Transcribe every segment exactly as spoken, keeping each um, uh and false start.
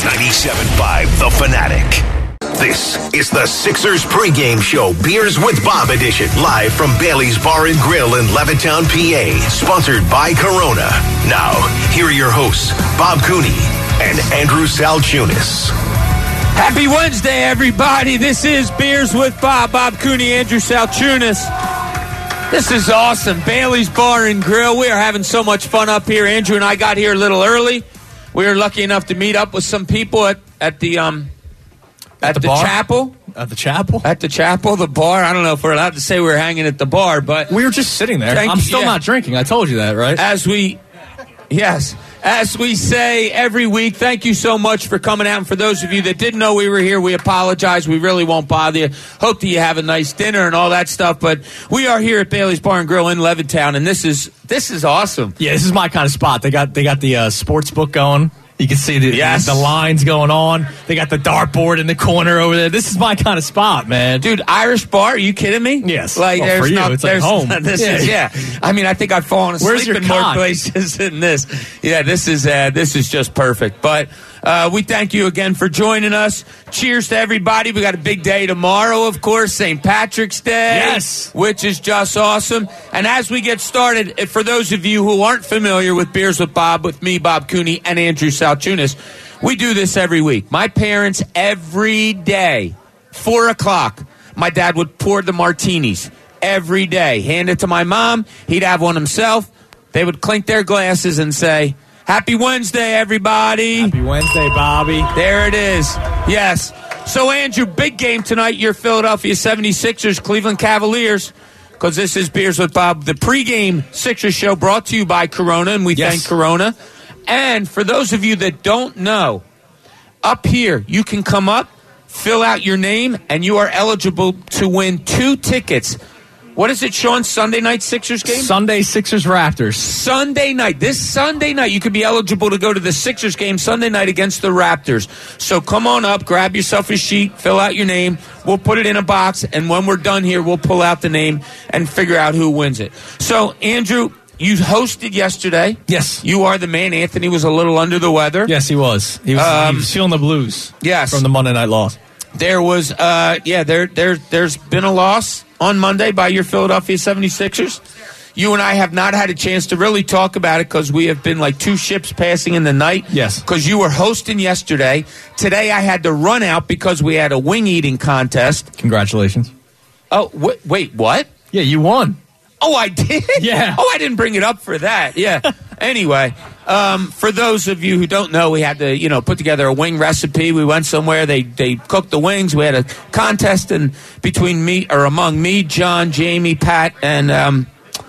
ninety-seven point five The Fanatic. This is the Sixers pregame show, Beers with Bob edition, live from Bailey's Bar and Grill in Levittown, P A, sponsored by Corona. Now, here are your hosts, Bob Cooney and Andrew Salchunas. Happy Wednesday, everybody. This is Beers with Bob, Bob Cooney, Andrew Salchunas. This is awesome. Bailey's Bar and Grill. We are having so much fun up here. Andrew and I got here a little early. We were lucky enough to meet up with some people at, at the um at, at the, the chapel. At the chapel? At the chapel, the bar. I don't know if we're allowed to say we were hanging at the bar, but we were just sitting there. Thank, I'm still yeah. not drinking. I told you that, right? As we Yes. As we say every week, thank you so much for coming out. And for those of you that didn't know we were here, we apologize. We really won't bother you. Hope that you have a nice dinner and all that stuff. But we are here at Bailey's Bar and Grill in Levittown, and this is this is awesome. Yeah, this is my kind of spot. They got they got the uh, sports book going. You can see the, yes. the lines going on. They got the dartboard in the corner over there. This is my kind of spot, man. Dude, Irish bar, are you kidding me? Yes. Like, well, there's for you, not, it's like home. This yeah. is, yeah. I mean, I think I've fallen asleep Where's your in cot? more places than this. Yeah, this is uh, this is just perfect. But uh, we thank you again for joining us. Cheers to everybody. We got a big day tomorrow, of course, Saint Patrick's Day. Yes. Which is just awesome. And as we get started, for those of you who aren't familiar with Beers with Bob, with me, Bob Cooney, and Andrew Salchunas, we do this every week. My parents, every day, four o'clock, my dad would pour the martinis every day. Hand it to my mom. He'd have one himself. They would clink their glasses and say, Happy Wednesday, everybody. Happy Wednesday, Bobby. There it is. Yes. So, Andrew, big game tonight. Your Philadelphia seventy-sixers, Cleveland Cavaliers, because this is Beers with Bob, the pregame Sixers show brought to you by Corona, and we yes. thank Corona. And for those of you that don't know, up here, you can come up, fill out your name, and you are eligible to win two tickets. What is it, Sean? Sunday night Sixers game? Sunday Sixers Raptors. Sunday night. This Sunday night, you could be eligible to go to the Sixers game Sunday night against the Raptors. So come on up, grab yourself a sheet, fill out your name. We'll put it in a box, and when we're done here, we'll pull out the name and figure out who wins it. So, Andrew, you hosted yesterday. Yes. You are the man. Anthony was a little under the weather. Yes, he was. He was, um, he was feeling the blues. Yes. From the Monday night loss. There was, uh, yeah, there, there, there's been a loss on Monday by your Philadelphia seventy-sixers. You and I have not had a chance to really talk about it because we have been like two ships passing in the night. Yes. Because you were hosting yesterday. Today I had to run out because we had a wing eating contest. Congratulations. Oh, wh- wait, what? Yeah, you won. Oh, I did? Yeah. Oh, I didn't bring it up for that. Yeah. Anyway, um, for those of you who don't know, we had to, you know, put together a wing recipe. We went somewhere. They they cooked the wings. We had a contest in between me or among me, John, Jamie, Pat, and um,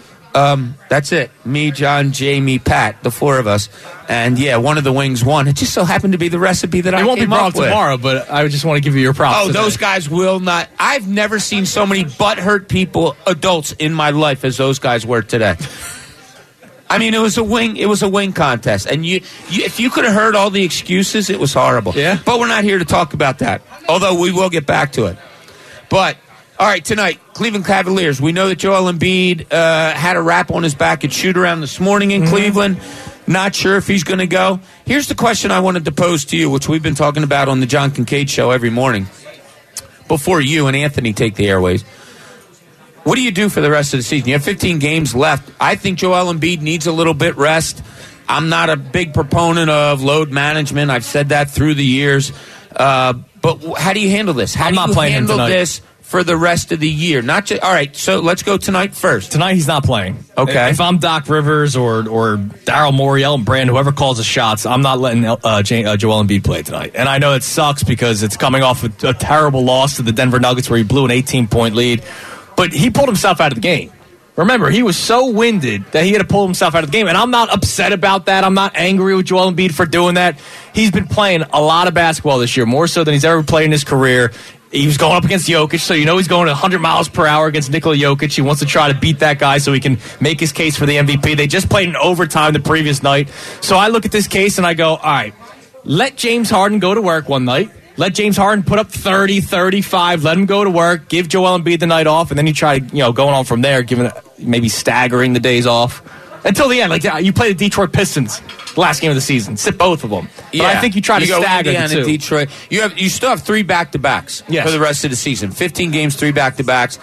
um, that's it. Me, John, Jamie, Pat, the four of us. And yeah, one of the wings won. It just so happened to be the recipe that it I won't came be brought up with. tomorrow, but I just want to give you your props. Oh, today. those guys will not. I've never seen so many butthurt people, adults, in my life as those guys were today. I mean, it was a wing. It was a wing contest, and you, you if you could have heard all the excuses, it was horrible. Yeah. But we're not here to talk about that. Although we will get back to it. But all right, tonight, Cleveland Cavaliers. We know that Joel Embiid uh, had a wrap on his back at shoot around this morning in mm-hmm. Cleveland. Not sure if he's going to go. Here's the question I wanted to pose to you, which we've been talking about on the John Kincaid Show every morning. Before you and Anthony take the airways. What do you do for the rest of the season? You have fifteen games left. I think Joel Embiid needs a little bit rest. I'm not a big proponent of load management. I've said that through the years. Uh, but how do you handle this? How I'm do not you playing handle him tonight. this for the rest of the year? Not just, all right, so let's go tonight first. Tonight he's not playing. Okay. If I'm Doc Rivers or or Daryl Morey, Elton Brand, whoever calls the shots, I'm not letting uh, J- uh, Joel Embiid play tonight. And I know it sucks because it's coming off a, a terrible loss to the Denver Nuggets where he blew an eighteen-point lead. But he pulled himself out of the game. Remember, he was so winded that he had to pull himself out of the game. And I'm not upset about that. I'm not angry with Joel Embiid for doing that. He's been playing a lot of basketball this year, more so than he's ever played in his career. He was going up against Jokic, so you know he's going one hundred miles per hour against Nikola Jokic. He wants to try to beat that guy so he can make his case for the M V P. They just played in overtime the previous night. So I look at this case and I go, all right, let James Harden go to work one night. Let James Harden put up thirty, thirty-five. Let him go to work. Give Joel Embiid the night off, and then you try to, you know, going on from there, giving maybe staggering the days off. Until the end. Like, you play the Detroit Pistons the last game of the season. Sit both of them. But yeah. I think you try to you go stagger Indiana, the two. Detroit. You have you still have three back-to-backs yes. for the rest of the season. fifteen games, three back-to-backs.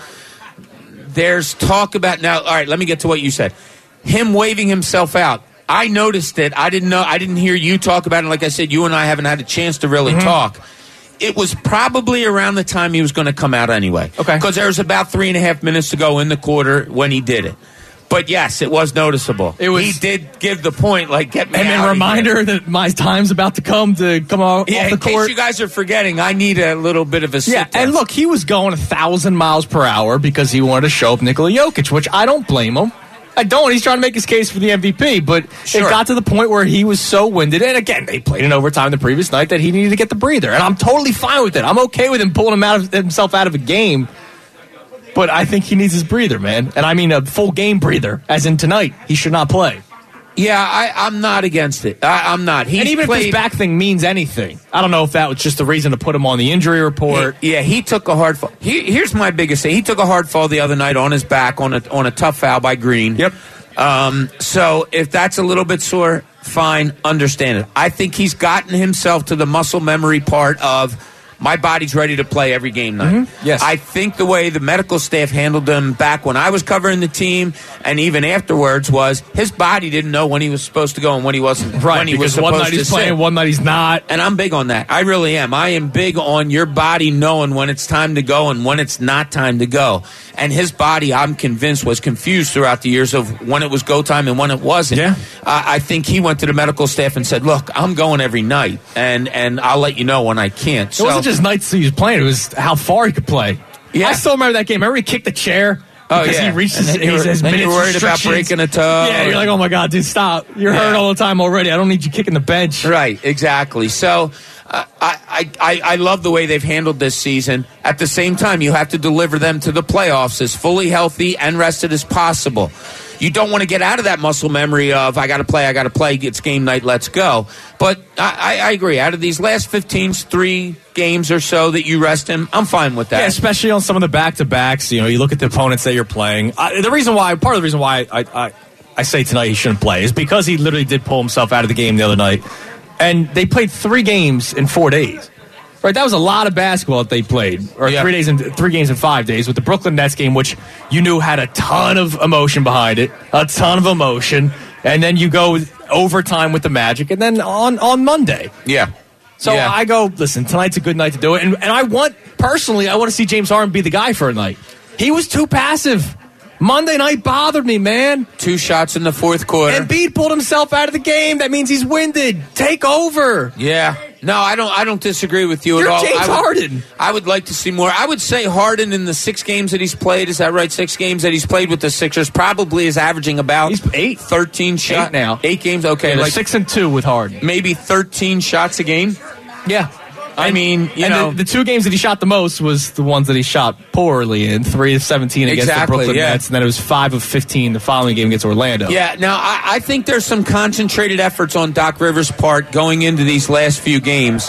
There's talk about now. All right, let me get to what you said. Him waving himself out. I noticed it. I didn't know. I didn't hear you talk about it. Like I said, you and I haven't had a chance to really mm-hmm. talk. It was probably around the time he was going to come out anyway. Okay. Because there was about three and a half minutes to go in the quarter when he did it. But yes, it was noticeable. It was, he did give the point, like, get me and out then of reminder here. that my time's about to come to come out yeah, off the in court. case you guys are forgetting, I need a little bit of a sit Yeah, down. and look, he was going a thousand miles per hour because he wanted to show up Nikola Jokic, which I don't blame him. I don't. He's trying to make his case for the M V P, but sure. It got to the point where he was so winded. And again, they played in overtime the previous night that he needed to get the breather. And I'm totally fine with it. I'm okay with him pulling him out of, himself out of a game. But I think he needs his breather, man. And I mean a full game breather, as in tonight. He should not play. Yeah, I, I'm not against it. I, I'm not. He's and even played, if this back thing means anything, I don't know if that was just the reason to put him on the injury report. He, yeah, he took a hard fall. He, here's my biggest thing. He took a hard fall the other night on his back on a, on a tough foul by Green. Yep. Um, so if that's a little bit sore, fine, understand it. I think he's gotten himself to the muscle memory part of my body's ready to play every game night. Mm-hmm. Yes. I think the way the medical staff handled him back when I was covering the team and even afterwards was his body didn't know when he was supposed to go and when he wasn't. Right, when he because was one supposed night he's to playing, sit. one night he's not. And I'm big on that. I really am. I am big on your body knowing when it's time to go and when it's not time to go. And his body, I'm convinced, was confused throughout the years of when it was go time and when it wasn't. Yeah. I, I think he went to the medical staff and said, look, I'm going every night, and, and I'll let you know when I can't. It so, wasn't just nights he was playing. It was how far he could play. Yeah. I still remember that game. Remember he kicked the chair? Oh, because yeah. he reached And his, then you his, were- his then you minutes were worried about restrictions. breaking a toe. Yeah, you're like, oh my God, dude, stop. You're Yeah. hurt all the time already. I don't need you kicking the bench. Right, exactly. So uh, I, I, I love the way they've handled this season. At the same time, you have to deliver them to the playoffs as fully healthy and rested as possible. You don't want to get out of that muscle memory of, I got to play, I got to play, it's game night, let's go. But I, I agree. Out of these last fifteen, three games or so that you rest him, I'm fine with that. Yeah, especially on some of the back-to-backs. You know, you look at the opponents that you're playing. I, the reason why, part of the reason why I, I, I say tonight he shouldn't play is because he literally did pull himself out of the game the other night. And they played three games in four days. Right, that was a lot of basketball that they played, or yeah. three days in three games in five days. With the Brooklyn Nets game, which you knew had a ton of emotion behind it, a ton of emotion, and then you go overtime with the Magic, and then on on Monday. Yeah. So yeah. I go, listen, tonight's a good night to do it, and and I want personally, I want to see James Harden be the guy for a night. He was too passive. Monday night bothered me, man. Two shots in the fourth quarter. Embiid pulled himself out of the game. That means he's winded. Take over. Yeah. No, I don't I don't disagree with you You're at all. James I would, Harden. I would like to see more. I would say Harden in the six games that he's played, is that right? Six games that he's played with the Sixers probably is averaging about He's eight. thirteen shots. Eight now. Eight games, okay. Yeah, they're like six and two with Harden. maybe thirteen shots a game. Yeah. I mean, you and know. the, the two games that he shot the most was the ones that he shot poorly in. Three of seventeen against Exactly, the Brooklyn yeah. Nets, and then it was five of fifteen the following game against Orlando. Yeah, now I, I think there's some concentrated efforts on Doc Rivers' part going into these last few games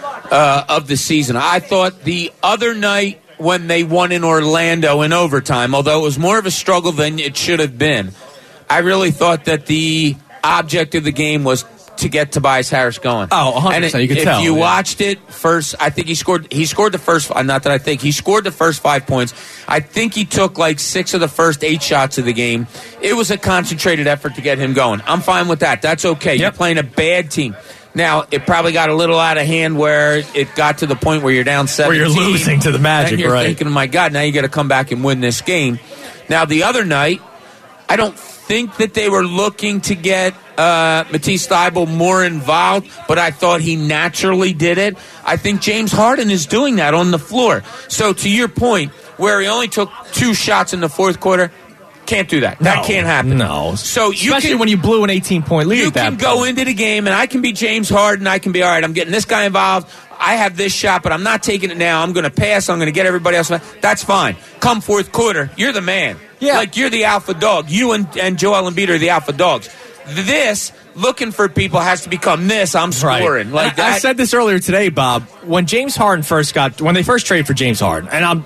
uh, of the season. I thought the other night when they won in Orlando in overtime, although it was more of a struggle than it should have been, I really thought that the object of the game was to get Tobias Harris going. Oh, one hundred percent. And You could if tell. you yeah. watched it first, I think he scored. He scored the first. Not that I think he scored the first five points. I think he took like six of the first eight shots of the game. It was a concentrated effort to get him going. I'm fine with that. That's okay. Yep. You're playing a bad team. Now, it probably got a little out of hand where it got to the point where you're down seventeen. Where you're losing to the Magic, and you're right. thinking, my God, now you got to come back and win this game. Now, the other night, I don't think that they were looking to get uh, Matisse Thybulle more involved, but I thought he naturally did it. I think James Harden is doing that on the floor. So to your point, where he only took two shots in the fourth quarter, can't do that. That No, can't happen. No. So you Especially can, when you blew an eighteen-point lead you at that can go point. into the game, and I can be James Harden. I can be, all right, I'm getting this guy involved. I have this shot, but I'm not taking it now. I'm going to pass. I'm going to get everybody else. That's fine. Come fourth quarter, you're the man. Yeah. Like, you're the alpha dog. You and, and Joel Embiid are the alpha dogs. This, looking for people, has to become this. I'm scoring. Right. Like I, that. I said this earlier today, Bob. When James Harden first got, when they first traded for James Harden, and I'm,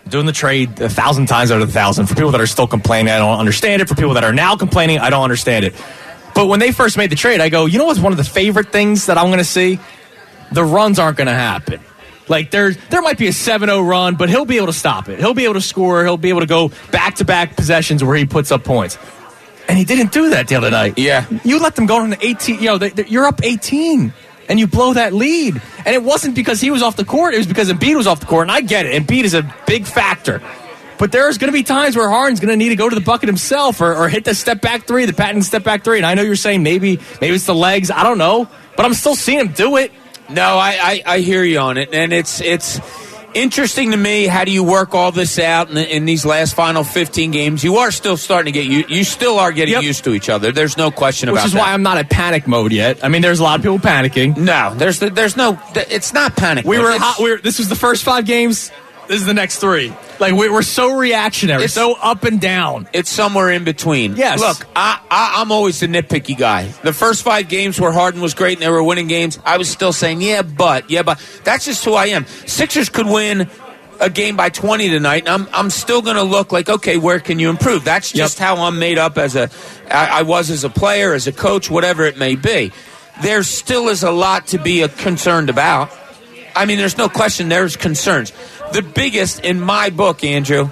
doing the trade a thousand times out of a thousand. For people that are still complaining, I don't understand it. For people that are now complaining, I don't understand it. But when they first made the trade, I go, you know what's one of the favorite things that I'm going to see? The runs aren't going to happen. Like, there, there might be a seven oh run, but he'll be able to stop it. He'll be able to score. He'll be able to go back-to-back possessions where he puts up points. And he didn't do that the other night. Yeah. You let them go on the eighteen. You know, they, they, you're up eighteen, and you blow that lead. And it wasn't because he was off the court. It was because Embiid was off the court. And I get it. Embiid is a big factor. But there's going to be times where Harden's going to need to go to the bucket himself or, or hit the step-back three, the patented step-back three. And I know you're saying maybe maybe it's the legs. I don't know. But I'm still seeing him do it. No, I, I, I hear you on it. And it's it's interesting to me, how do you work all this out in, in these last final fifteen games? You are still starting to get you. You still are getting yep. used to each other. There's no question Which about that. Which is why I'm not at panic mode yet. I mean, there's a lot of people panicking. No, there's there's no. It's not panic. We mode. were, It's, hot, we were. This was the first five games. This is the next three. Like, we, we're so reactionary, so up and down. It's somewhere in between. Yes. Look, I, I, I'm always the nitpicky guy. The first five games where Harden was great and they were winning games, I was still saying, yeah, but, yeah, but. That's just who I am. Sixers could win a game by twenty tonight, and I'm I'm still going to look like, okay, where can you improve? That's just yep. how I'm made up as a, I, I was as a player, as a coach, whatever it may be. There still is a lot to be uh, concerned about. I mean, there's no question there's concerns. The biggest in my book, Andrew,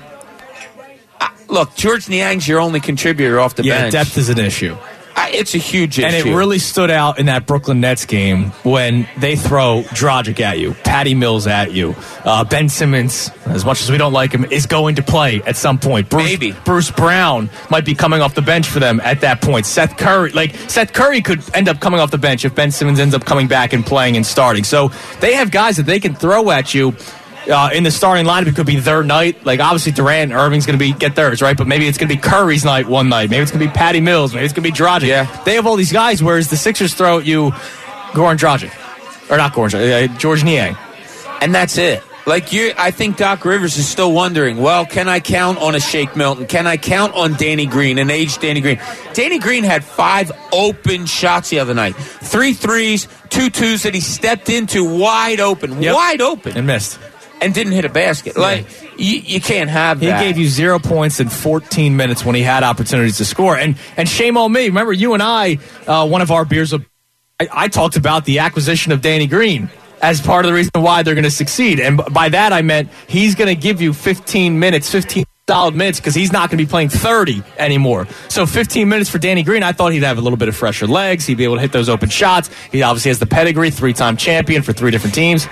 uh, look, George Niang's your only contributor off the yeah, bench. Yeah, depth is an issue. Uh, it's a huge issue. And it really stood out in that Brooklyn Nets game when they throw Dragic at you, Patty Mills at you. Uh, Ben Simmons, as much as we don't like him, is going to play at some point. Bruce, Maybe. Bruce Brown might be coming off the bench for them at that point. Seth Curry, like Seth Curry could end up coming off the bench if Ben Simmons ends up coming back and playing and starting. So they have guys that they can throw at you. Uh, in the starting lineup, it could be their night. Like, obviously, Durant and Irving's going to be get theirs, right? But maybe it's going to be Curry's night one night. Maybe it's going to be Patty Mills. Maybe it's going to be Dragic. Yeah. They have all these guys, whereas the Sixers throw at you Goran Dragic. Or not Goran Dragic, uh, George Niang. And that's it. Like, you, I think Doc Rivers is still wondering, well, can I count on a Shake Milton? Can I count on Danny Green, an aged Danny Green? Danny Green had five open shots the other night. Three threes, two twos that he stepped into wide open. Yep. Wide open. And missed. And didn't hit a basket. Like, you, you can't have that. He gave you zero points in fourteen minutes when he had opportunities to score. And and shame on me. Remember, you and I, uh, one of our beers, I, I talked about the acquisition of Danny Green as part of the reason why they're going to succeed. And by that, I meant he's going to give you fifteen minutes, fifteen solid minutes, because he's not going to be playing thirty anymore. So fifteen minutes for Danny Green, I thought he'd have a little bit of fresher legs. He'd be able to hit those open shots. He obviously has the pedigree, three-time champion for three different teams.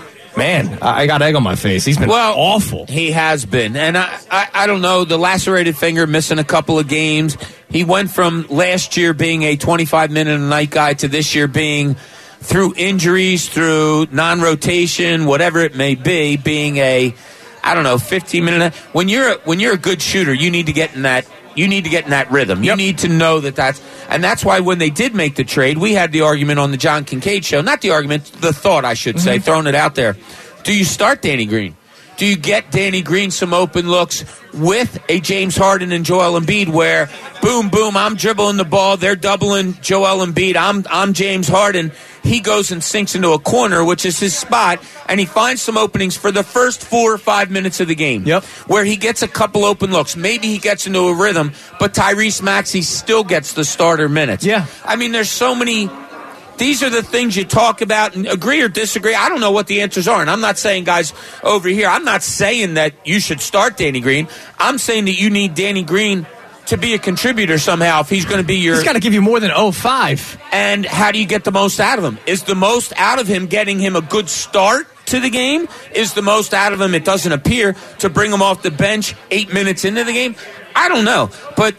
Man, I got egg on my face. He's been well, awful. He has been. And I, I, I don't know, the lacerated finger, missing a couple of games. He went from last year being a twenty-five minute a night guy to this year being, through injuries, through non-rotation, whatever it may be, being a, I don't know, fifteen minute. When you're a, when you're a good shooter, you need to get in that You need to get in that rhythm. You yep. need to know that that's... And that's why when they did make the trade, we had the argument on the John Kincaid show. Not the argument, the thought, I should say, mm-hmm. throwing it out there. Do you start Danny Green? Do you get Danny Green some open looks with a James Harden and Joel Embiid where, boom, boom, I'm dribbling the ball, they're doubling Joel Embiid, I'm, I'm James Harden. He goes and sinks into a corner, which is his spot, and he finds some openings for the first four or five minutes of the game. Yep. Where he gets a couple open looks. Maybe he gets into a rhythm, but Tyrese Maxey still gets the starter minutes. Yeah. I mean, there's so many... These are the things you talk about and agree or disagree. I don't know what the answers are. And I'm not saying, guys, over here, I'm not saying that you should start Danny Green. I'm saying that you need Danny Green to be a contributor somehow if he's going to be your... He's got to give you more than oh five. And how do you get the most out of him? Is the most out of him getting him a good start to the game? Is the most out of him, it doesn't appear, to bring him off the bench eight minutes into the game? I don't know. But...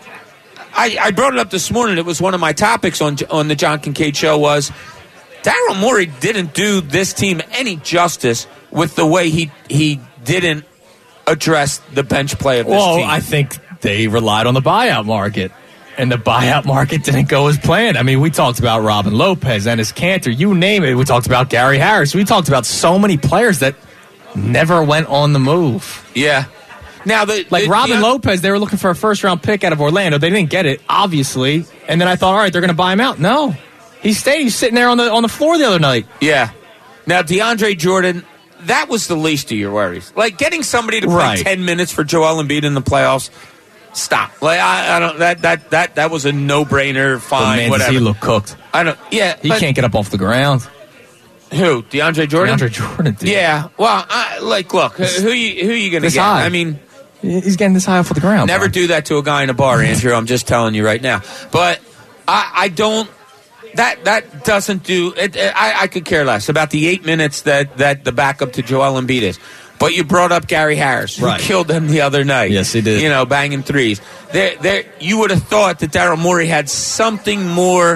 I, I brought it up this morning. It was one of my topics on on the John Kincaid show was Daryl Morey didn't do this team any justice with the way he he didn't address the bench play of this well, team. Well, I think they relied on the buyout market, and the buyout market didn't go as planned. I mean, we talked about Robin Lopez, Enes Kanter, you name it. We talked about Gary Harris. We talked about so many players that never went on the move. Yeah. Now, the, like the, Robin the, Lopez, they were looking for a first-round pick out of Orlando. They didn't get it, obviously. And then I thought, all right, they're going to buy him out. No, he stayed. He's sitting there on the on the floor the other night. Yeah. Now, DeAndre Jordan, that was the least of your worries. Like getting somebody to play Right. ten minutes for Joel Embiid in the playoffs. Stop. Like I, I don't. That that that that was a no-brainer. But Fine. man, whatever. does he look cooked? I don't. Yeah. He but can't get up off the ground. Who? DeAndre Jordan. DeAndre Jordan, dude. Yeah. Well, I, like, look, who, who you who you gonna This get? high. I mean, He's getting this high off of the ground. never bro. do that to a guy in a bar, Andrew. I'm just telling you right now. But I, I don't. That that doesn't do. It, it, I, I could care less about the eight minutes that, that the backup to Joel Embiid is. But you brought up Gary Harris, who Right. killed them the other night. Yes, he did. You know, banging threes. There, there. You would have thought that Daryl Morey had something more.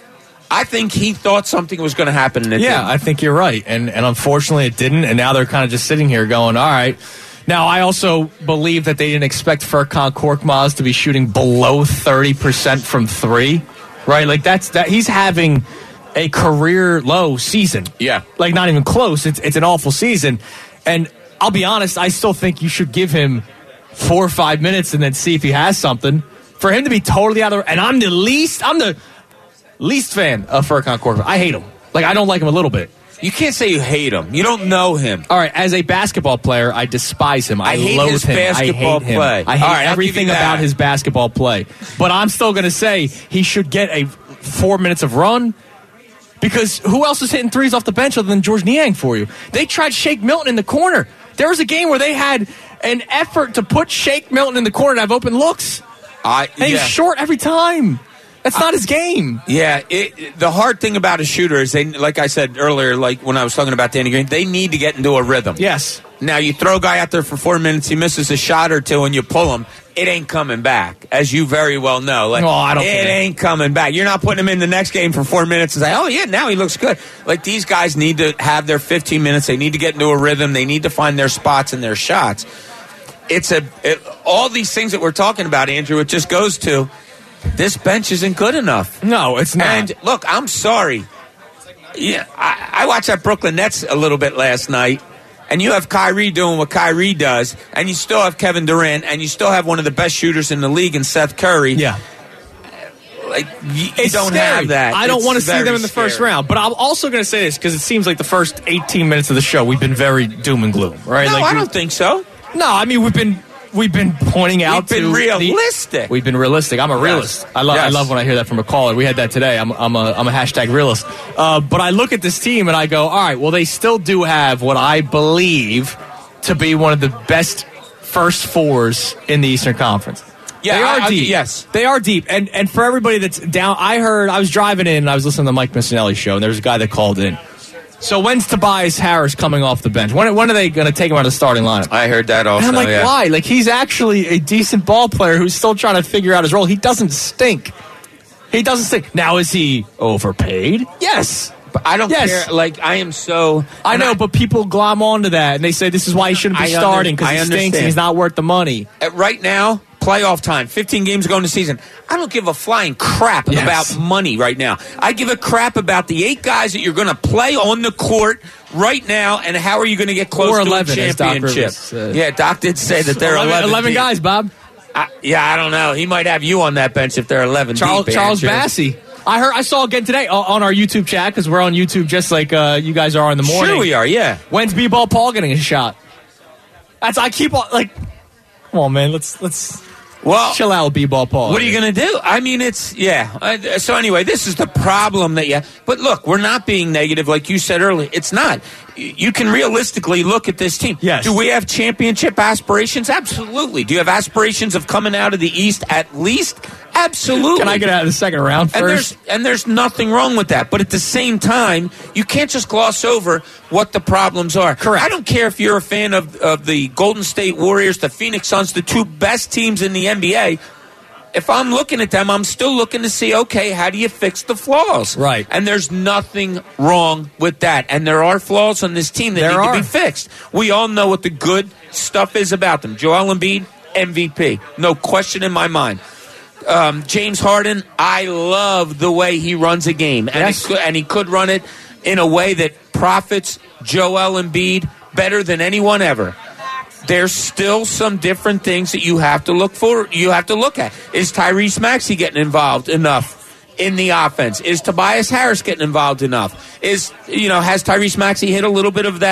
I think he thought something was going to happen. And it Yeah, didn't. I think you're right. And and unfortunately it didn't. And now they're kind of just sitting here going, all right. Now, I also believe that they didn't expect Furkan Korkmaz to be shooting below thirty percent from three, right? Like, that's that he's having a career low season. Yeah. Like, not even close. It's, it's an awful season. And I'll be honest, I still think you should give him four or five minutes and then see if he has something. For him to be totally out of the... And I'm the least... I'm the... least fan of Furkan Korkmaz. I hate him. Like, I don't like him a little bit. You can't say you hate him. You don't know him. All right, as a basketball player, I despise him. I, I hate loathe his him. basketball I hate him. play. I hate All right, I'll give everything you that. about his basketball play. But I'm still going to say he should get a four minutes of run because who else is hitting threes off the bench other than George Niang for you? They tried Shake Milton in the corner. There was a game where they had an effort to put Shake Milton in the corner to have open looks. I, And he's yeah. short every time. That's not his game. Yeah, it, the hard thing about a shooter is they, like I said earlier, like when I was talking about Danny Green, they need to get into a rhythm. Yes. Now, you throw a guy out there for four minutes, he misses a shot or two, and you pull him, it ain't coming back, as you very well know. Like, Oh, I don't it think- ain't coming back. You're not putting him in the next game for four minutes and say, oh, yeah, now he looks good. Like, these guys need to have their fifteen minutes. They need to get into a rhythm. They need to find their spots and their shots. It's a it, all these things that we're talking about, Andrew, it just goes to this bench isn't good enough. No, it's not. And look, I'm sorry. Yeah, I, I watched that Brooklyn Nets a little bit last night, and you have Kyrie doing what Kyrie does, and you still have Kevin Durant, and you still have one of the best shooters in the league in Seth Curry. yeah. Like, you, you It's don't scary. have that. I don't It's want to see very them in the first scary. round. But I'm also going to say this because it seems like the first eighteen minutes of the show we've been very doom and gloom, right? No, like I we- don't think so. No, I mean we've been we've been pointing out We've been to realistic. The, we've been realistic. I'm a realist. Yes. I love I Yes. love when I hear that from a caller. We had that today. I'm I'm a I'm a hashtag realist. Uh, but I look at this team and I go, all right, well they still do have what I believe to be one of the best first fours in the Eastern Conference. Yeah, they are I- I- deep. yes. They are deep. And and for everybody that's down, I heard, I was driving in and I was listening to the Mike Missinelli show, and there was a guy that called in. So when's Tobias Harris coming off the bench? When, when are they going to take him out of the starting lineup? I heard that also. And I'm like, yeah. why? Like, he's actually a decent ball player who's still trying to figure out his role. He doesn't stink. He doesn't stink. Now, is he overpaid? Yes. But I don't Yes. care. Like, I am so. I and know, but people glom onto that, and they say this is why he shouldn't be I under- starting because I he stinks understand. and he's not worth the money. Uh, right now, playoff time, fifteen games ago in the season. I don't give a flying crap Yes. about money right now. I give a crap about the eight guys that you're going to play on the court right now, and how are you going to get close Or to eleven, a as Doc championship? Rivers said. Yeah, Doc did say that they're eleven, eleven, eleven deep. guys, Bob. I, yeah, I don't know. He might have you on that bench if they're eleven Charles, deep. Charles Andrew. Bassey. I heard. I saw again today uh, on our YouTube chat because we're on YouTube just like uh, you guys are in the morning. Sure we are, yeah. When's B-Ball Paul getting a shot? That's I keep on like. Come on, man. Let's let's Well, chill out, B-Ball Paul. what are you going to do? I mean, it's, yeah. Uh, so anyway, this is the problem that you, but look, we're not being negative like you said earlier. It's not. Y- You can realistically look at this team. Yes. Do we have championship aspirations? Absolutely. Do you have aspirations of coming out of the East at least? Absolutely. Can I get out of the second round And first? there's, and there's nothing wrong with that. But at the same time, you can't just gloss over what the problems are. Correct. I don't care if you're a fan of, of the Golden State Warriors, the Phoenix Suns, the two best teams in the N B A. If I'm looking at them, I'm still looking to see, okay, how do you fix the flaws? Right. And there's nothing wrong with that. And there are flaws on this team that There need are. to be fixed. We all know what the good stuff is about them. Joel Embiid, M V P. No question in my mind. Um, James Harden, I love the way he runs a game. And, Yes. he could, and he could run it in a way that profits Joel Embiid better than anyone ever. There's still some different things that you have to look for. You have to look at. Is Tyrese Maxey getting involved enough in the offense? Is Tobias Harris getting involved enough? Is, you know, has Tyrese Maxey hit a little bit of that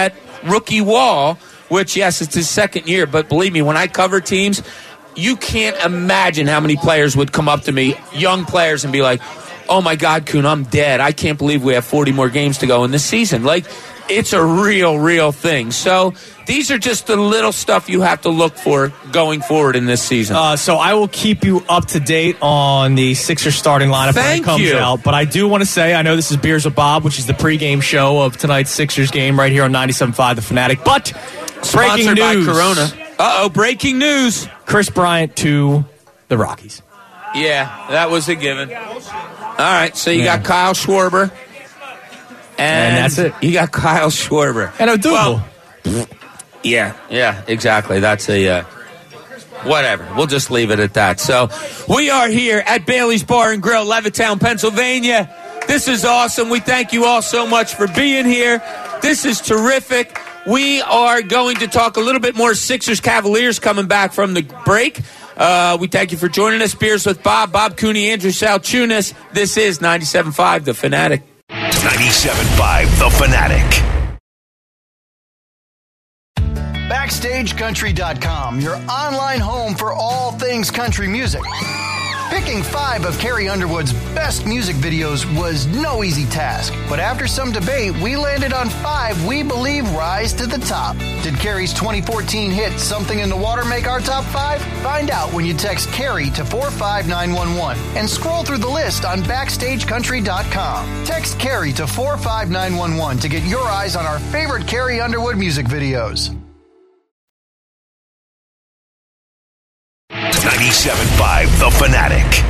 rookie wall, which, yes, it's his second year, but believe me, when I cover teams, you can't imagine how many players would come up to me, young players, and be like, oh, my God, Kuhn, I'm dead. I can't believe we have forty more games to go in this season. Like, it's a real, real thing. So these are just the little stuff you have to look for going forward in this season. Uh, so I will keep you up to date on the Sixers starting lineup when it comes you. out. But I do want to say, I know this is Beers with Bob, which is the pregame show of tonight's Sixers game right here on ninety-seven point five The Fanatic. But breaking Sponsored news. by Corona. Uh-oh, breaking news. Chris Bryant to the Rockies. Yeah, that was a given. All right, so you Yeah. got Kyle Schwarber. And, And that's it. You got Kyle Schwarber. And Odubel. Well, yeah, yeah, exactly. That's a... Uh, Whatever. We'll just leave it at that. So we are here at Bailey's Bar and Grill, Levittown, Pennsylvania. This is awesome. We thank you all so much for being here. This is terrific. We are going to talk a little bit more Sixers Cavaliers coming back from the break. Uh, we thank you for joining us. Beers with Bob, Bob Cooney, Andrew Salchunas. This is ninety-seven point five The Fanatic. ninety-seven point five The Fanatic. Backstage Country dot com, your online home for all things country music. Picking five of Carrie Underwood's best music videos was no easy task, but after some debate, we landed on five we believe rise to the top. Did Carrie's twenty fourteen hit Something in the Water make our top five? Find out when you text Carrie to four five nine one one and scroll through the list on Backstage Country dot com. Text Carrie to four five nine one one to get your eyes on our favorite Carrie Underwood music videos. ninety-seven point five The Fanatic.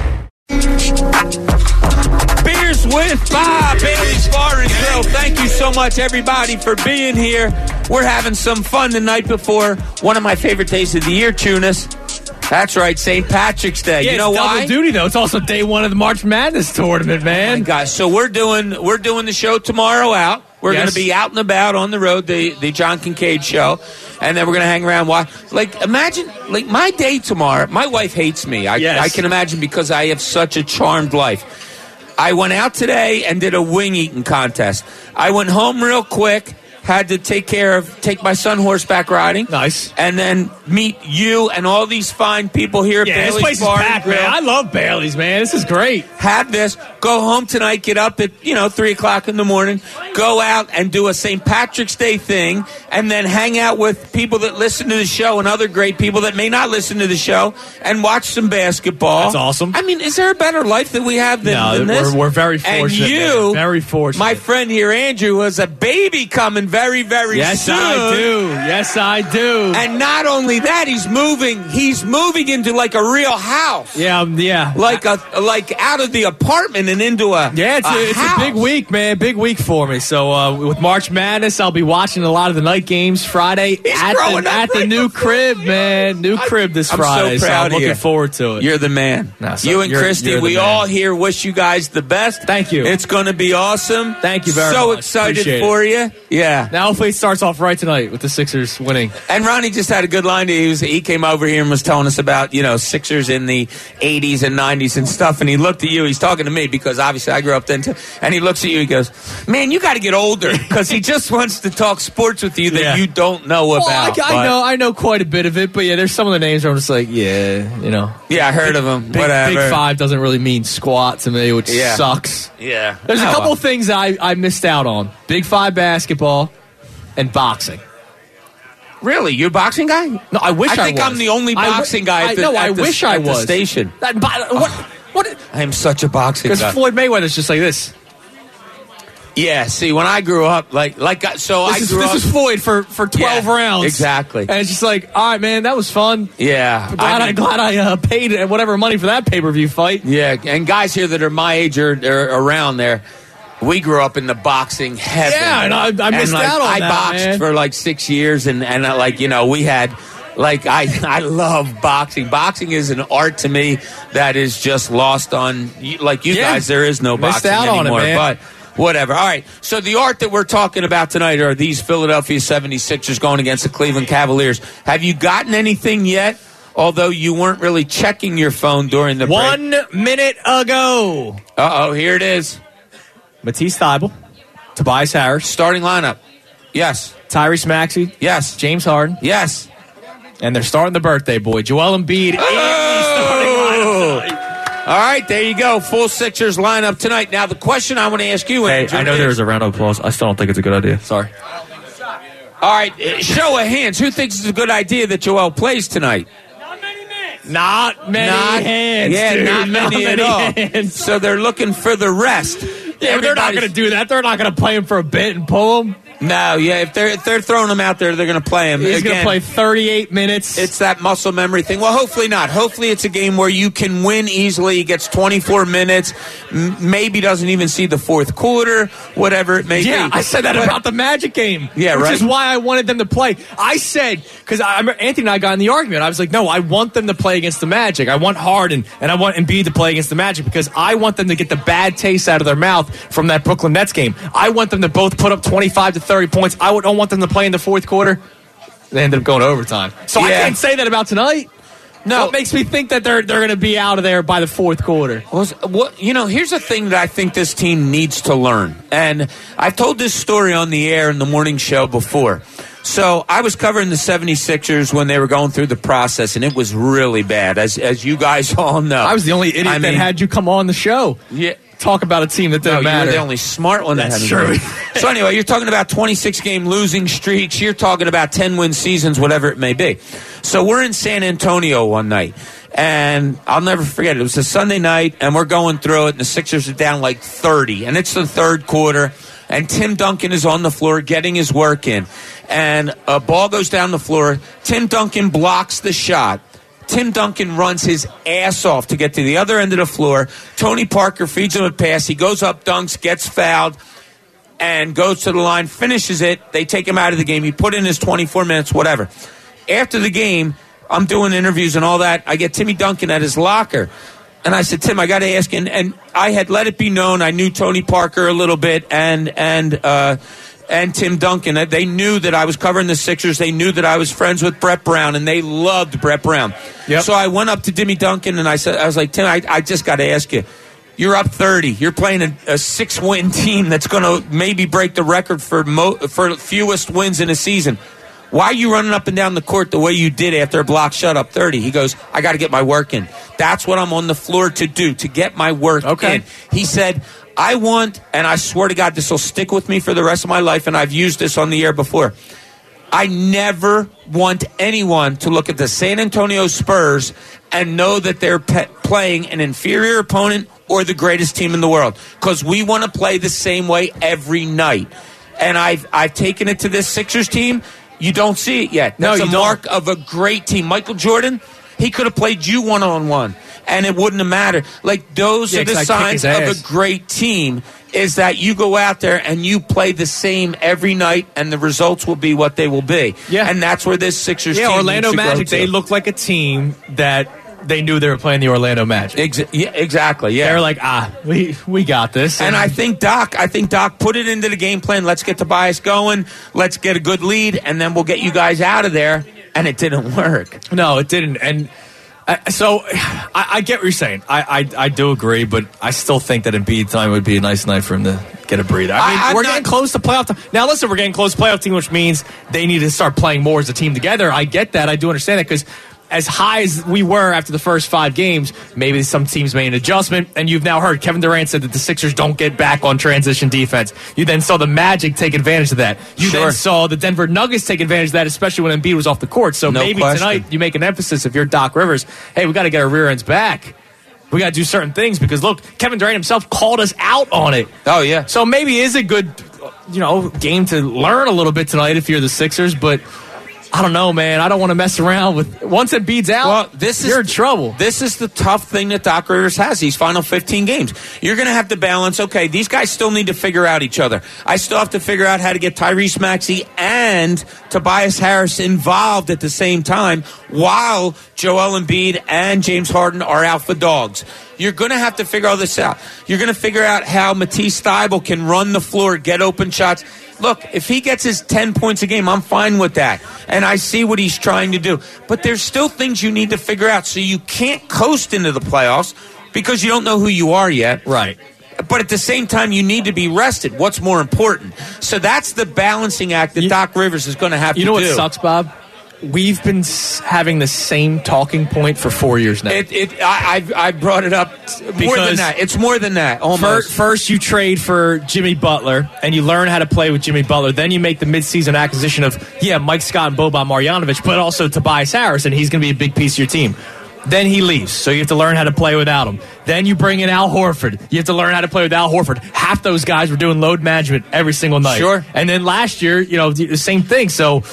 Beers with Bob, Bailey's Bar and Grill. Thank you so much, everybody, for being here. We're having some fun the night before one of my favorite days of the year, Tunis. That's right, Saint Patrick's Day. Yeah, you know it's why? double duty, though. It's also day one of the March Madness tournament, man. Oh my gosh. So we're doing we're doing the show tomorrow out. We're Yes. going to be out and about on the road, the, the John Kincaid show, and then we're going to hang around. Watch. Like, imagine, like, my day tomorrow. My wife hates me. I, Yes. I can imagine because I have such a charmed life. I went out today and did a wing eating contest. I went home real quick. Had to take care of, take my son horseback riding. Nice. And then meet you and all these fine people here at Yeah, Bailey's this place is Bar and packed, Grill. man. I love Bailey's, man. This is great. Have this, go home tonight, get up at, you know, three o'clock in the morning, go out and do a Saint Patrick's Day thing, and then hang out with people that listen to the show and other great people that may not listen to the show, and watch some basketball. That's awesome. I mean, is there a better life that we have than, No, than this? we're- we're very fortunate, And you, man. Very fortunate. my friend here, Andrew, has a baby coming very, very Yes, soon. I do. Yes, I do. And not only that, he's moving, he's moving into like a real house. yeah, um, yeah. Like a like out of the apartment and into a Yeah, it's, a, it's a big week, man. Big week for me. So uh, with March Madness, I'll be watching a lot of the night games Friday He's at growing the, up at the right new before crib, you. man. New crib this I'm so Friday. proud I'm of looking you. forward to it. You're the man. No, so you and you're- Christy, you're the we man. all here wish you guys the best. Thank you. It's going to be awesome. Thank you very so much. excited Appreciate it. for you. Yeah. Now hopefully it starts off right tonight with the Sixers winning. And Ronnie just had a good line. He, was, he came over here and was telling us about, you know, Sixers in the eighties and nineties and stuff. And he looked at you. He's talking to me because obviously I grew up then too. And he looks at you. He goes, man, you got to get older, because he just wants to talk sports with you that Yeah. you don't know Well, about. I, but- I know I know quite a bit of it, but yeah, there's some of the names where I'm just like, yeah, you know. Yeah, I heard of him. Big, Whatever. Big Five doesn't really mean squat to me, which Yeah. sucks. Yeah. There's a Oh, couple well. of things I, I missed out on. Big Five basketball and boxing. Really? You're a boxing guy? No, I wish I, I think was. I'm the only I wi- boxing guy at I, the- No, at I the- wish I at the was. station. That, but, what? What? I am such a boxing Because guy. Floyd Mayweather's just like this. Yeah, see, when I grew up, like, like, so This I is, grew this up. is Floyd for, for twelve Yeah, rounds. exactly. And it's just like, all right, man, that was fun. yeah, Glad I, mean, glad I uh, paid whatever money for that pay per view fight. yeah, and guys here that are my age or, or around there, we grew up in the boxing heaven. Yeah, and I- I missed like, out on I that, boxed man. for like six years, and and uh, like you know, we had. Like, I, I love boxing. Boxing is an art to me that is just lost on, like you Yeah. guys, there is no Missed boxing out on it, anymore. man. But whatever. All right. So the art that we're talking about tonight are these Philadelphia seventy-sixers going against the Cleveland Cavaliers. Have you gotten anything yet? Although you weren't really checking your phone during the break. One minute ago. Uh-oh, here it is. Matisse Thybulle, Tobias Harris, Starting lineup. Yes. Tyrese Maxey. Yes. James Harden. Yes. And they're starting the birthday boy, Joel Embiid. Oh! All right, there you go. Full Sixers lineup tonight. Now, the question I want to ask you... Hey, I know there was a round of applause. I still don't think it's a good idea. Sorry. All right, show of hands. Who thinks it's a good idea that Joel plays tonight? Not many Not, hands, yeah, dude. not many, Not at all. many hands. So they're looking for the rest. Yeah, but they're not going to do that. They're not going to play him for a bit and pull him. No, yeah, if they're if they're throwing him out there, they're going to play him. He's going to Again, play thirty-eight minutes. It's that muscle memory thing. Well, hopefully not. Hopefully it's a game where you can win easily. He gets twenty-four minutes, m- maybe doesn't even see the fourth quarter, whatever it may yeah, be. I said that But- about the Magic game. Yeah, which right. is why I wanted them to play. I said, because I remember Anthony and I got in the argument. I was like, no, I want them to play against the Magic. I want Harden, and I want Embiid to play against the Magic because I want them to get the bad taste out of their mouth from that Brooklyn Nets game. I want them to both put up twenty-five to thirty points. I would don't want them to play in the fourth quarter. They ended up going to overtime. So I Yeah. can't say that about tonight. No. What makes me think that they're they're going to be out of there by the fourth quarter? Well, what, you know, here's a thing that I think this team needs to learn. And I've told this story on the air in the morning show before. So I was covering the seventy-sixers when they were going through the process, and it was really bad, as as you guys all know. I was the only idiot I that mean, had you come on the show. Yeah. Talk about a team that doesn't No, you matter. were the only smart one that That's had true. it. So anyway, you're talking about twenty-six game losing streaks. You're talking about ten-win seasons, whatever it may be. So we're in San Antonio one night, and I'll never forget it. It was a Sunday night, and we're going through it, and the Sixers are down like thirty, and it's the third quarter, and Tim Duncan is on the floor getting his work in, and a ball goes down the floor. Tim Duncan blocks the shot. Tim Duncan runs his ass off to get to the other end of the floor. Tony Parker feeds him a pass. He goes up, dunks, gets fouled, and goes to the line, finishes it. They take him out of the game. He put in his twenty-four minutes, whatever. After the game, I'm doing interviews and all that. I get Timmy Duncan at his locker. And I said, Tim, I got to ask. And, and I had let it be known. I knew Tony Parker a little bit and and uh, and Tim Duncan. They knew that I was covering the Sixers. They knew that I was friends with Brett Brown, and they loved Brett Brown. Yep. So I went up to Timmy Duncan, and I said, I was like, Tim, I, I just got to ask you. You're up thirty. You're playing a, a six-win team that's going to maybe break the record for mo- for fewest wins in a season. Why are you running up and down the court the way you did after a block shot up thirty? He goes, I got to get my work in. That's what I'm on the floor to do, to get my work Okay. in. He said, I want, and I swear to God, this will stick with me for the rest of my life, and I've used this on the air before. I never want anyone to look at the San Antonio Spurs and know that they're pe- playing an inferior opponent or the greatest team in the world, because we want to play the same way every night. And I've I've taken it to this Sixers team. You don't see it yet. No, That's you a don't. mark of a great team. Michael Jordan, he could have played you one-on-one, and it wouldn't have mattered. Like, those Yeah, are the 'cause I'd kick signs his of ass. a great team, is that you go out there and you play the same every night, and the results will be what they will be. Yeah. And that's where this Sixers Yeah, team Orlando needs to grow Magic, to. they look like a team that they knew they were playing the Orlando Magic. Exa- yeah, exactly, yeah. They were like, ah, we we got this. And I think Doc, I think Doc put it into the game plan. Let's get Tobias going. Let's get a good lead, and then we'll get you guys out of there. And it didn't work. No, it didn't. And uh, so I, I get what you're saying. I, I I do agree, but I still think that Embiid time would be a nice night for him to get a breather. I mean, I- I'm we're not- getting close to playoff time. Now, listen, we're getting close to playoff team, which means they need to start playing more as a team together. I get that. I do understand that because as high as we were after the first five games, maybe some teams made an adjustment. And you've now heard Kevin Durant said that the Sixers don't get back on transition defense. You then saw the Magic take advantage of that. You Sure. then saw the Denver Nuggets take advantage of that, especially when Embiid was off the court. So No maybe question. tonight you make an emphasis if you're Doc Rivers. Hey, we got to get our rear ends back. We got to do certain things because, look, Kevin Durant himself called us out on it. Oh, yeah. So maybe it is a good, you know, game to learn a little bit tonight if you're the Sixers, but I don't know, man. I don't want to mess around with. Once it beats out, Well, this you're is, in trouble. This is the tough thing that Doc Rivers has. These final fifteen games, you're going to have to balance. Okay, these guys still need to figure out each other. I still have to figure out how to get Tyrese Maxey and Tobias Harris involved at the same time, while Joel Embiid and James Harden are alpha dogs. You're going to have to figure all this out. You're going to figure out how Matisse Thybulle can run the floor, get open shots. Look, if he gets his ten points a game, I'm fine with that. And I see what he's trying to do. But there's still things you need to figure out. So you can't coast into the playoffs because you don't know who you are yet. Right. but at the same time, you need to be rested. What's more important? So that's the balancing act that you, Doc Rivers is going to have you to do. You know what sucks, Bob? We've been having the same talking point for four years now. It, it, I, I, I brought it up more than that. It's more than that. Almost. First, first, you trade for Jimmy Butler, and you learn how to play with Jimmy Butler. Then you make the midseason acquisition of, yeah, Mike Scott and Boban Marjanovic, but also Tobias Harris, and he's going to be a big piece of your team. Then he leaves, so you have to learn how to play without him. Then you bring in Al Horford. You have to learn how to play with Al Horford. Half those guys were doing load management every single night. Sure. And then last year, you know, the same thing. So...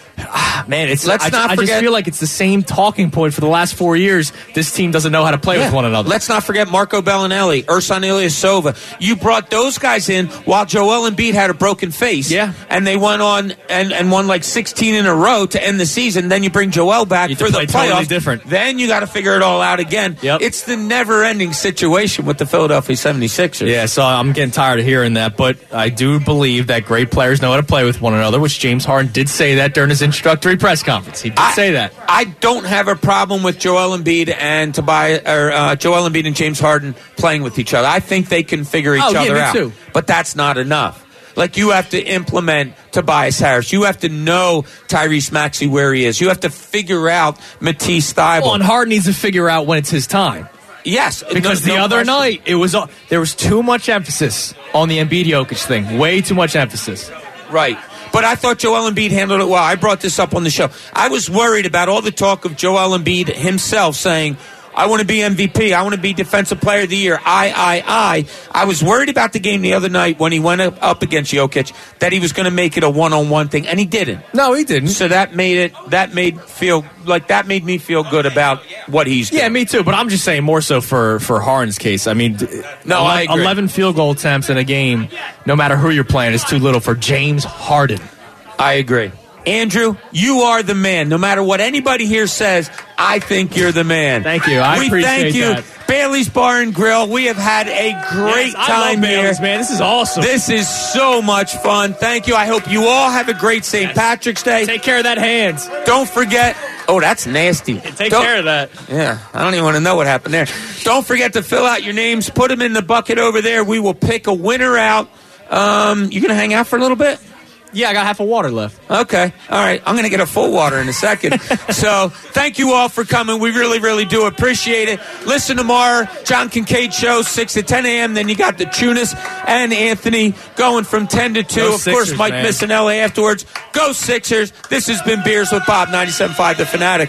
Ah, man, it's Let's I, not I forget, just feel like it's the same talking point for the last four years. This team doesn't know how to play yeah. with one another. Let's not forget Marco Bellinelli, Ersan Ilyasova. You brought those guys in while Joel Embiid had a broken face. Yeah. And they went on and, and won like sixteen in a row to end the season. Then you bring Joel back you for the play playoffs. Totally different. Then you got to figure it all out again. Yep. It's the never-ending situation with the Philadelphia seventy-sixers. Yeah, so I'm getting tired of hearing that, but I do believe that great players know how to play with one another, which James Harden did say that during his introductory press conference. He did I, say that. I don't have a problem with Joel Embiid and Tobias, or uh, Joel Embiid and James Harden playing with each other. I think they can figure each oh, other yeah, me out. Too. But that's not enough. Like, you have to implement Tobias Harris. You have to know Tyrese Maxey where he is. You have to figure out Matisse Thybulle. Well, and Harden needs to figure out when it's his time. Yes, because no, the no other question. night it was uh, there was too much emphasis on the Embiid Jokic thing. Way too much emphasis. Right. But I thought Joel Embiid handled it well. I brought this up on the show. I was worried about all the talk of Joel Embiid himself saying, I want to be M V P. I want to be Defensive Player of the Year. I, I, I. I was worried about the game the other night when he went up against Jokic that he was going to make it a one-on-one thing, and he didn't. No, he didn't. So that made it. That made feel like that made me feel good about what he's doing. Yeah, me too. But I'm just saying more so for for Harden's case. I mean, no, I agree. eleven field goal attempts in a game, no matter who you're playing, is too little for James Harden. I agree. Andrew, you are the man. No matter what anybody here says, I think you're the man. Thank you. I we appreciate thank you. that. Bailey's Bar and Grill. We have had a great yes, I time love here. Bailey's, man. This is awesome. This is so much fun. Thank you. I hope you all have a great Saint Yes. Patrick's Day. Take care of that hands. Don't forget. Oh, that's nasty. Take don't, care of that. Yeah, I don't even want to know what happened there. Don't forget to fill out your names. Put them in the bucket over there. We will pick a winner out. Um, you going to hang out for a little bit? Yeah, I got half a water left. Okay. All right. I'm going to get a full water in a second. So thank you all for coming. We really, really do appreciate it. Listen tomorrow, John Kincaid Show, six to ten a.m. Then you got the Tunis and Anthony going from ten to two. Go of Sixers, course, Mike man. Missanelli afterwards. Go Sixers. This has been Beers with Bob, ninety-seven point five The Fanatic.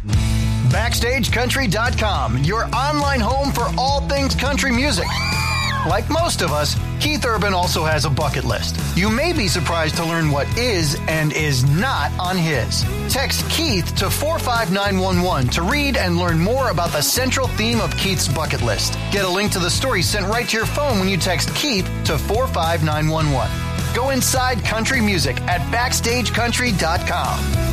Backstage Country dot com, your online home for all things country music. Like most of us, Keith Urban also has a bucket list. You may be surprised to learn what is and is not on his. Text Keith to four five nine one one to read and learn more about the central theme of Keith's bucket list. Get a link to the story sent right to your phone when you text Keith to four five nine one one. Go inside country music at Backstage Country dot com.